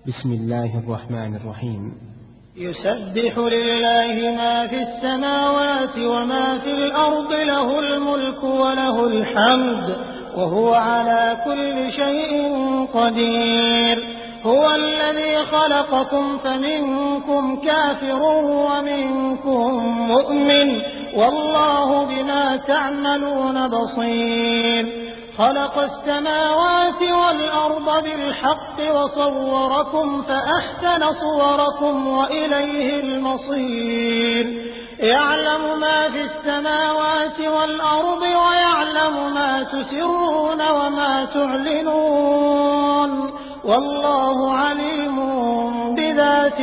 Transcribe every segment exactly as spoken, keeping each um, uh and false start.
بسم الله الرحمن الرحيم. يسبح لله ما في السماوات وما في الأرض، له الملك وله الحمد وهو على كل شيء قدير. هو الذي خلقكم فمنكم كافر ومنكم مؤمن، والله بما تعملون بصير. خلق السماوات والأرض بالحق وصوركم فأحسن صوركم وإليه المصير. يعلم ما في السماوات والأرض ويعلم ما تسرون وما تعلنون، والله عليم بذات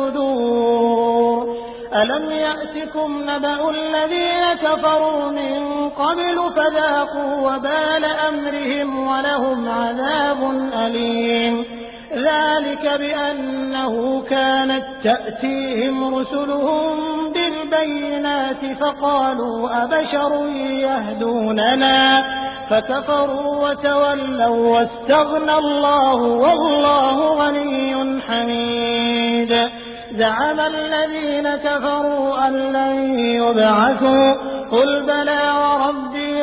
الصدور. ألم يأتكم نبأ الذين كفروا من قبل فذاقوا وبال أمرهم ولهم عذاب أليم. ذلك بأنه كانت تأتيهم رسلهم بالبينات فقالوا أبشر يهدوننا فكفروا وتولوا واستغنى الله والله غني حميد. زعم الذين كفروا أن لن يبعثوا قل بلى وربي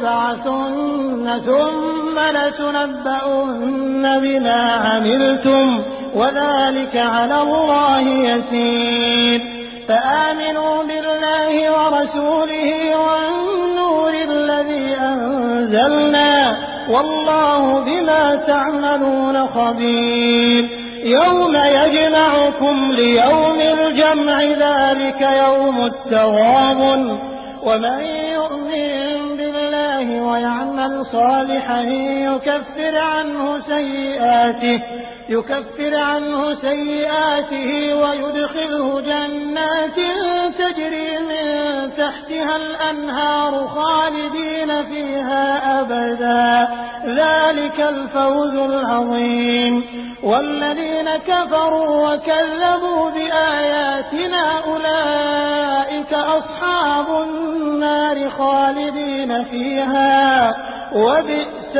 لتبعثن ثم لتنبؤن بما عملتم وذلك على الله يسير. فآمنوا بالله ورسوله والنور الذي أنزلنا والله بما تعملون خبير. يوم يجمعكم ليوم الجمع ذلك يوم التغابن. ومن يؤمن بالله ويعمل صالحا يكفر عنه سيئاته يكفر عنه سيئاته ويدخله جنات تجري من تحتها الأنهار خالدين فيها أبدا، ذلك الفوز العظيم. والذين كفروا وكذبوا بآياتنا أولئك أصحاب النار خالدين فيها وبئس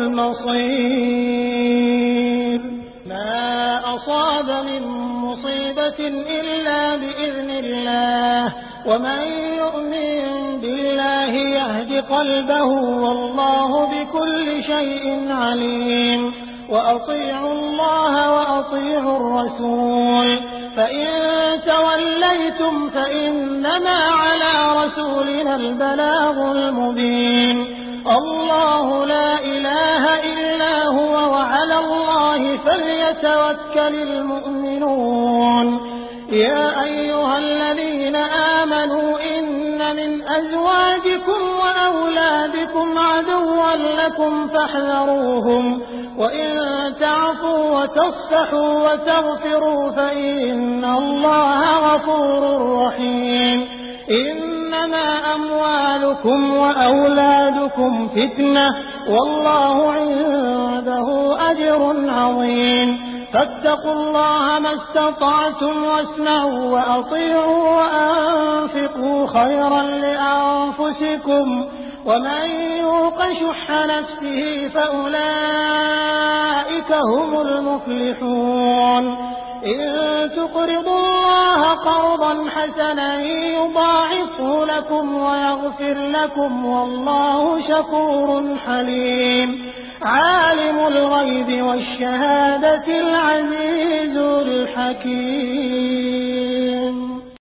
المصير. ما أصاب من مصيبة إلا بإذن الله، ومن يؤمن بالله يهد قلبه والله بكل شيء عليم. وأطيعوا الله وأطيعوا الرسول، فإن توليتم فإنما على رسولنا البلاغ المبين. الله لا إله إلا هو وعلى الله فليتوكل المؤمنون. يا أيها الذين آمنوا إن من أزواجكم وأولادكم عدوا لكم فاحذروهم، وإن تعفوا وتصفحوا وتغفروا فإن الله غفور رحيم. إنما أموالكم وأولادكم فتنة والله عنده أجر عظيم. فاتقوا الله ما استطعتم واسمعوا وأطيعوا وأنفقوا خيرا لأنفسكم، ومن يوق شح نفسه فأولئك هم المفلحون. إن تقرضوا الله قرضا حسنا يضاعفه لكم ويغفر لكم والله شكور حليم. عالم الغيب والشهادة العزيز الحكيم.